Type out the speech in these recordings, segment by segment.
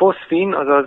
foszfin, azaz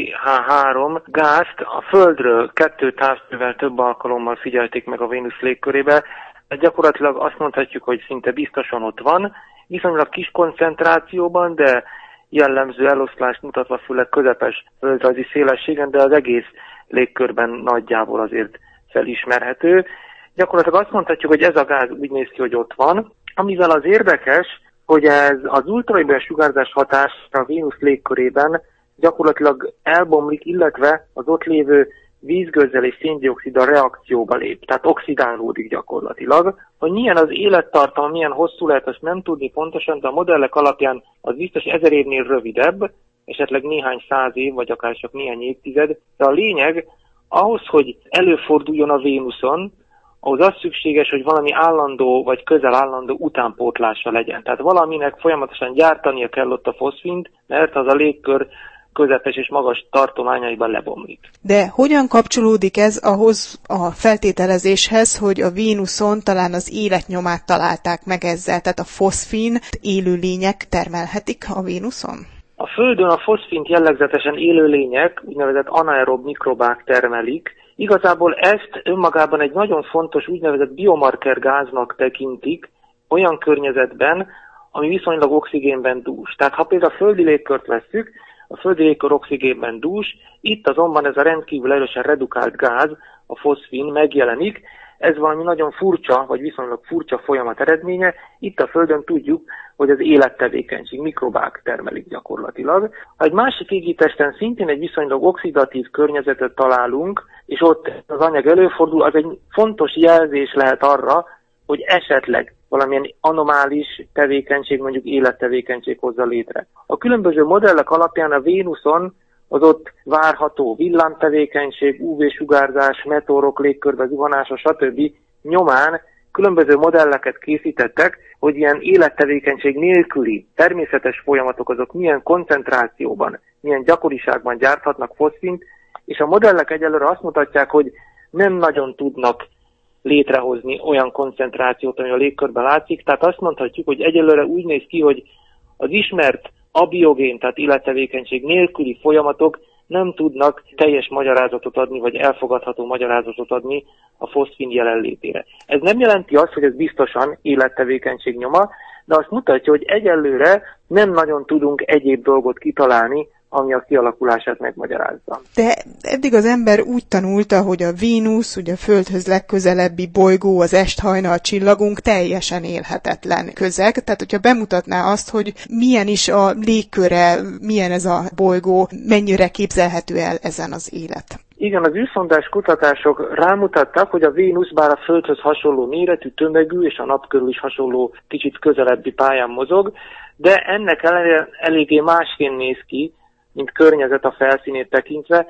PH3 gázt a Földről 2 távcsővel több alkalommal figyelték meg a Vénusz légkörébe. Gyakorlatilag azt mondhatjuk, hogy szinte biztosan ott van, viszonylag kis koncentrációban, de jellemző eloszlást mutatva főleg közepes földrajzi szélességen, de az egész légkörben nagyjából azért felismerhető. Gyakorlatilag azt mondhatjuk, hogy ez a gáz úgy néz ki, hogy ott van, amivel az érdekes, hogy ez az ultraviolet sugárzás hatásra a Vénusz légkörében gyakorlatilag elbomlik, illetve az ott lévő vízgőzzel és széndioxiddal reakcióba lép, tehát oxidálódik gyakorlatilag. Hogy milyen az élettartam, milyen hosszú lehet, azt nem tudni pontosan, de a modellek alapján az biztos 1000 évnél rövidebb, esetleg néhány 100 év, vagy akár csak néhány évtized, de a lényeg, ahhoz, hogy előforduljon a Vénuszon, ahhoz az szükséges, hogy valami állandó vagy közel állandó utánpótlása legyen. Tehát valaminek folyamatosan gyártania kell ott a foszfint, mert az a légkör közepes és magas tartományaiban lebomlik. De hogyan kapcsolódik ez ahhoz a feltételezéshez, hogy a Vénuszon talán az életnyomát találták meg ezzel, tehát a foszfin élőlények termelhetik a Vénuszon? A Földön a foszfint jellegzetesen élőlények, úgynevezett anaerob mikrobák termelik. Igazából ezt önmagában egy nagyon fontos úgynevezett biomarker gáznak tekintik olyan környezetben, ami viszonylag oxigénben dús. Tehát ha például a földi légkört vesszük, a földi légkör oxigénben dús, itt azonban ez a rendkívül erősen redukált gáz, a foszfin megjelenik. Ez valami nagyon furcsa, vagy viszonylag furcsa folyamat eredménye. Itt a Földön tudjuk, hogy az élettevékenység, mikrobák termelik gyakorlatilag. Ha egy másik égitesten szintén egy viszonylag oxidatív környezetet találunk, és ott az anyag előfordul, az egy fontos jelzés lehet arra, hogy esetleg valamilyen anomális tevékenység, mondjuk élettevékenység hozza létre. A különböző modellek alapján a Vénuszon az ott várható villámtevékenység, UV-sugárzás, meteorok légkörbe zuhanása, stb. Nyomán különböző modelleket készítettek, hogy ilyen élettevékenység nélküli természetes folyamatok azok milyen koncentrációban, milyen gyakoriságban gyárthatnak foszfint, és a modellek egyelőre azt mutatják, hogy nem nagyon tudnak létrehozni olyan koncentrációt, ami a légkörben látszik. Tehát azt mondhatjuk, hogy egyelőre úgy néz ki, hogy az ismert abiogén, tehát élettevékenység nélküli folyamatok nem tudnak teljes magyarázatot adni, vagy elfogadható magyarázatot adni a foszfin jelenlétére. Ez nem jelenti azt, hogy ez biztosan élettevékenység nyoma, de azt mutatja, hogy egyelőre nem nagyon tudunk egyéb dolgot kitalálni, ami a kialakulását megmagyarázza. De eddig az ember úgy tanulta, hogy a Vénusz, ugye a Földhöz legközelebbi bolygó, az esthajnal csillagunk teljesen élhetetlen közeg. Tehát, hogyha bemutatná azt, hogy milyen is a légköre, milyen ez a bolygó, mennyire képzelhető el ezen az élet. Igen, az űrszondás kutatások rámutattak, hogy a Vénusz bár a Földhöz hasonló méretű, tömegű és a nap körül is hasonló kicsit közelebbi pályán mozog, de ennek ellenére eléggé másként néz ki, mint környezet a felszínét tekintve.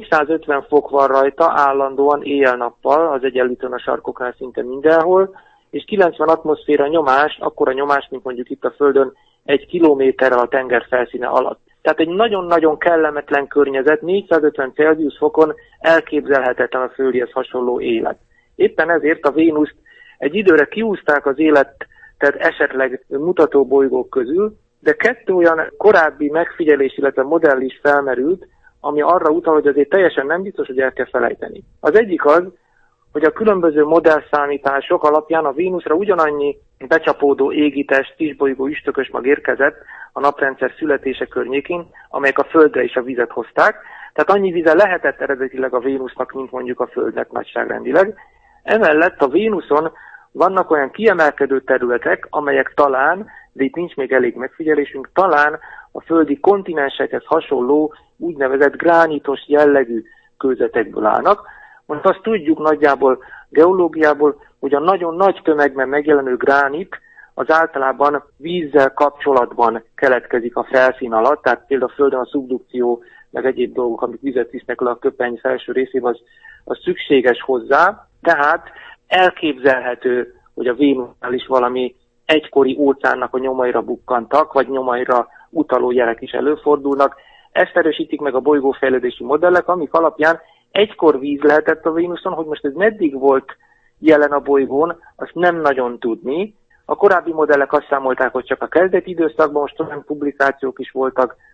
450 fok van rajta állandóan éjjel-nappal, az egyenlítőn a sarkoknál szinte mindenhol, és 90 atmoszféra nyomás, akkora nyomás, mint mondjuk itt a Földön 1 kilométerrel a tenger felszíne alatt. Tehát egy nagyon-nagyon kellemetlen környezet, 450 Celsius fokon elképzelhetetlen a Földihez hasonló élet. Éppen ezért a Vénuszt egy időre kiúzták az életet esetleg mutató bolygók közül, de 2 olyan korábbi megfigyelés, illetve modell is felmerült, ami arra utal, hogy azért teljesen nem biztos, hogy el kell felejteni. Az egyik az, hogy a különböző modellszámítások alapján a Vénuszra ugyanannyi becsapódó égitest, kisbolygó, üstökös mag érkezett a naprendszer születése környékén, amelyek a Földre is a vizet hozták. Tehát annyi vize lehetett eredetileg a Vénusznak, mint mondjuk a Földnek nagyságrendileg. Emellett a Vénuszon vannak olyan kiemelkedő területek, amelyek talán, de itt nincs még elég megfigyelésünk, talán a földi kontinensekhez hasonló úgynevezett gránitos jellegű kőzetekből állnak. Most azt tudjuk nagyjából geológiából, hogy a nagyon nagy tömegben megjelenő gránit az általában vízzel kapcsolatban keletkezik a felszín alatt, tehát például a Földön a szubdukció, meg egyéb dolgok, amik vizet visznek le a köpeny felső részében, az szükséges hozzá, tehát elképzelhető, hogy a Vénusnál is valami egykori óceánnak a nyomaira bukkantak, vagy nyomaira utaló jelek is előfordulnak. Ezt erősítik meg a bolygófejlődési modellek, amik alapján egykor víz lehetett a Vénuszon, hogy most ez meddig volt jelen a bolygón, azt nem nagyon tudni. A korábbi modellek azt számolták, hogy csak a kezdeti időszakban, most olyan publikációk is voltak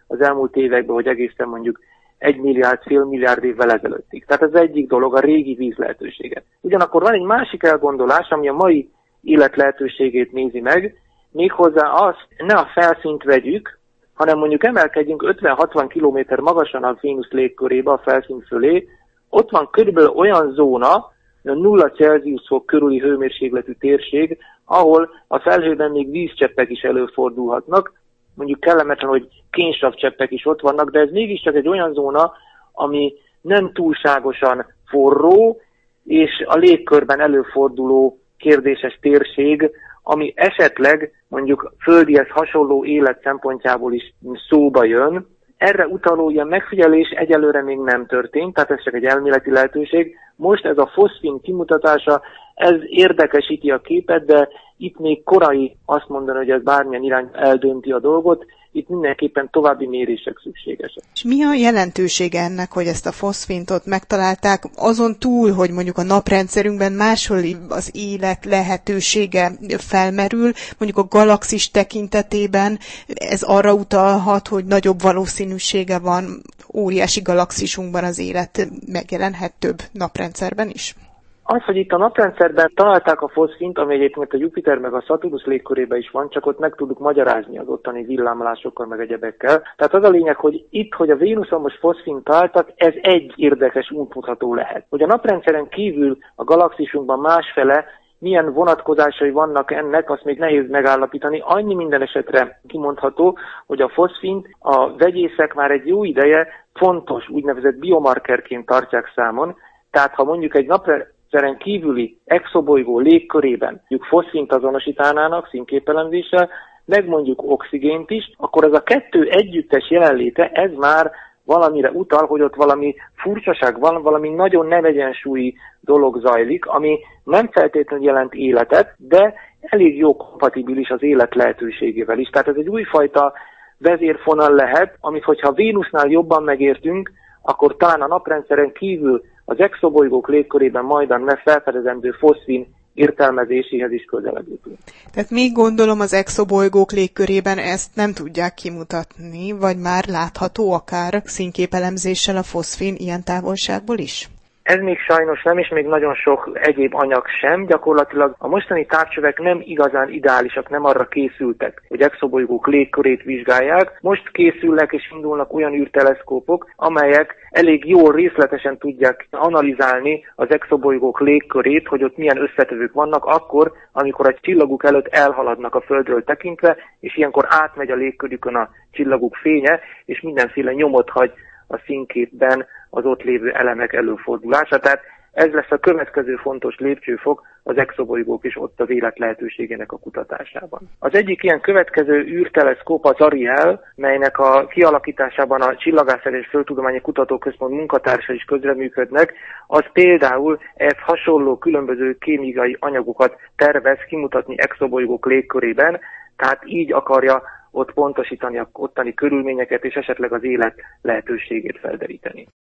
az elmúlt években, hogy egészen mondjuk 1 milliárd, fél milliárd évvel ezelőttig. Tehát ez egyik dolog, a régi víz lehetősége. Ugyanakkor van egy másik elgondolás, ami a mai élet lehetőségét nézi meg, méghozzá azt, ne a felszínt vegyük, hanem mondjuk emelkedjünk 50-60 kilométer magasan a Vénusz légkörébe, a felszín fölé, ott van körülbelül olyan zóna, a 0 Celsius fok körüli hőmérsékletű térség, ahol a felhőben még vízcseppek is előfordulhatnak, mondjuk kellemetlen, hogy kénsavcseppek is ott vannak, de ez mégiscsak egy olyan zóna, ami nem túlságosan forró, és a légkörben előforduló kérdéses térség, ami esetleg mondjuk földihez hasonló élet szempontjából is szóba jön. Erre utaló ilyen megfigyelés egyelőre még nem történt, tehát ez csak egy elméleti lehetőség. Most ez a foszfin kimutatása, ez érdekesíti a képet, de itt még korai azt mondani, hogy ez bármilyen irány eldönti a dolgot, itt mindenképpen további mérések szükségesek. És mi a jelentősége ennek, hogy ezt a foszfintot megtalálták, azon túl, hogy mondjuk a naprendszerünkben máshol az élet lehetősége felmerül, mondjuk a galaxis tekintetében ez arra utalhat, hogy nagyobb valószínűsége van óriási galaxisunkban az élet megjelenhet több naprendszerben is? Az, hogy itt a naprendszerben találták a foszfint, ami egyébként a Jupiter meg a Szaturnusz légkörében is van, csak ott meg tudjuk magyarázni az ottani villámlásokkal meg egyebekkel. Tehát az a lényeg, hogy itt, hogy a Vénuszon most foszfint találtak, ez egy érdekes útmutató lehet. Hogy a naprendszeren kívül a galaxisunkban másfele milyen vonatkozásai vannak ennek, azt még nehéz megállapítani. Annyi minden esetre kimondható, hogy a foszfint a vegyészek már egy jó ideje fontos, úgynevezett biomarkerként tartják számon. Tehát ha mondjuk egy naprendszeren kívüli exobolygó légkörében mondjuk foszfint azonosítanának színképelemzéssel, meg mondjuk oxigént is, akkor ez a kettő együttes jelenléte, ez már valamire utal, hogy ott valami furcsaság van, valami nagyon nem egyensúlyi dolog zajlik, ami nem feltétlenül jelent életet, de elég jó kompatibilis az élet lehetőségével is. Tehát ez egy újfajta vezérfonal lehet, amit hogyha Vénusznál jobban megértünk, akkor talán a naprendszeren kívül az exobolygók légkörében majdan felfedezendő foszfin értelmezéséhez is közelebb jutunk. Tehát még gondolom az exobolygók légkörében ezt nem tudják kimutatni, vagy már látható akár színképelemzéssel a foszfin ilyen távolságból is? Ez még sajnos nem, és még nagyon sok egyéb anyag sem. Gyakorlatilag a mostani távcsövek nem igazán ideálisak, nem arra készültek, hogy exobolygók légkörét vizsgálják. Most készülnek és indulnak olyan űrteleszkópok, amelyek elég jól részletesen tudják analizálni az exobolygók légkörét, hogy ott milyen összetevők vannak akkor, amikor a csillaguk előtt elhaladnak a Földről tekintve, és ilyenkor átmegy a légkörükön a csillaguk fénye, és mindenféle nyomot hagy a színképben az ott lévő elemek előfordulása. Tehát ez lesz a következő fontos lépcsőfok az exobolygók is ott az élet lehetőségének a kutatásában. Az egyik ilyen következő űrteleszkóp az Ariel, melynek a kialakításában a Csillagászat és Földtudományi Kutatóközpont munkatársai is közreműködnek, az például ehhez hasonló különböző kémiai anyagokat tervez kimutatni exobolygók légkörében, tehát így akarja ott pontosítani a ottani körülményeket és esetleg az élet lehetőségét felderíteni.